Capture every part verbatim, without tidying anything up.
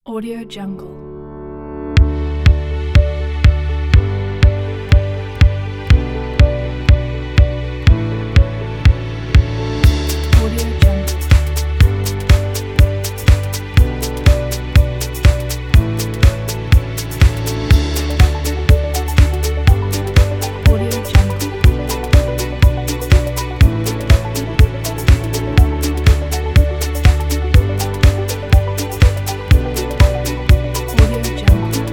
Audio Jungle. Audio Jungle. Audio Jungle. Audio Jungle.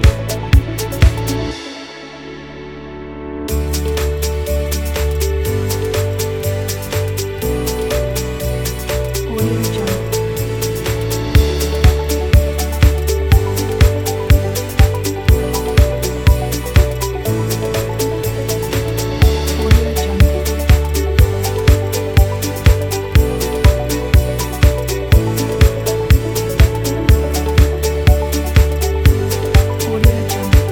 Audio Jungle. Audio Jungle. Audio Jungle.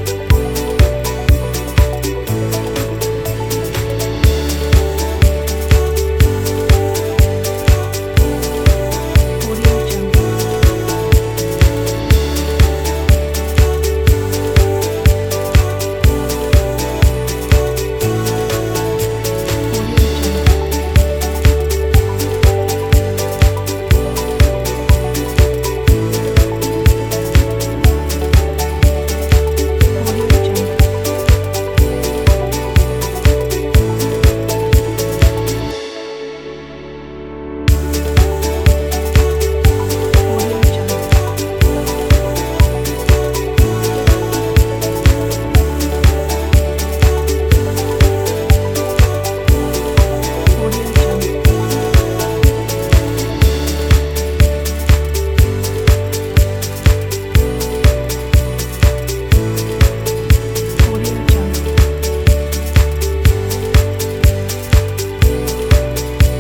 Audio Jungle. Audio Jungle. Audio Jungle. Audio Jungle. Audio Jungle. Audio Jungle.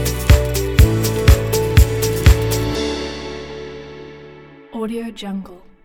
Audio Jungle.